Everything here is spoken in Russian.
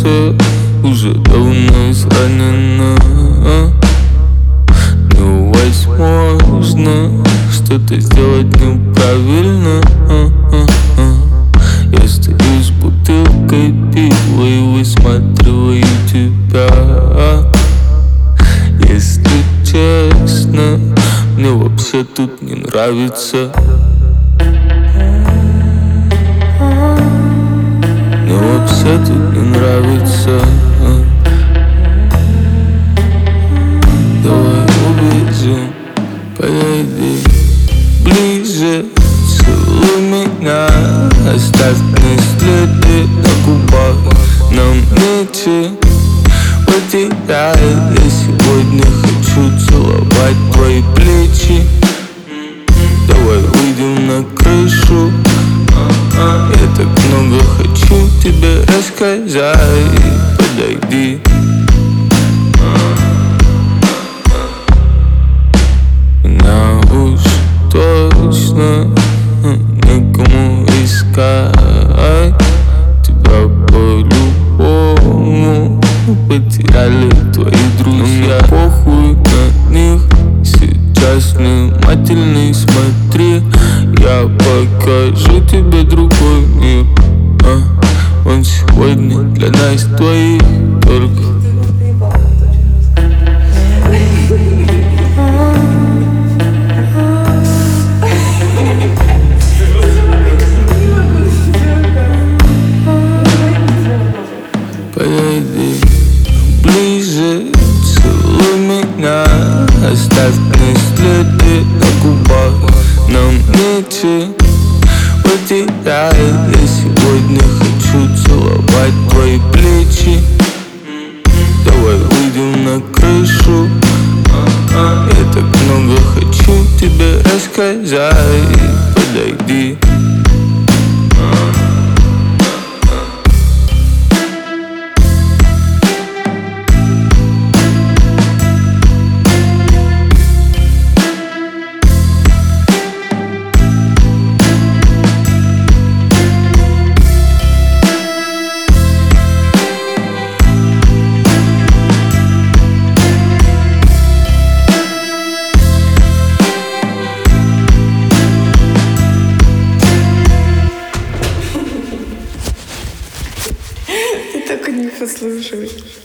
сердце уже давно изранено. Не возможно что-то сделать неправильно. Я стою с бутылкой пива и высматриваю тебя. Если честно, мне вообще тут не нравится. Мне вообще тут не нравится. Давай убежим, подойди ближе, целуй меня, оставь мне следы на губах. Нам нечего потерять. Я сегодня хочу целовать твои плечи. Давай выйдем на крышу. Я так много хочу тебе рассказать. Подойди. Меня уж точно некому искать. Тебя по-любому потеряли твои друзья. Похуй на них, сейчас внимательный смотри. Я покажу тебе другой мир. Он сегодня для нас твоих только. Подойди ближе, целуй меня, оставь мне следы на губах. Нам нечего потерять. Я сегодня хочу целовать твои плечи. Давай выйдем на крышу. Я так много хочу тебе рассказать. Подойди. Ты только не послушай.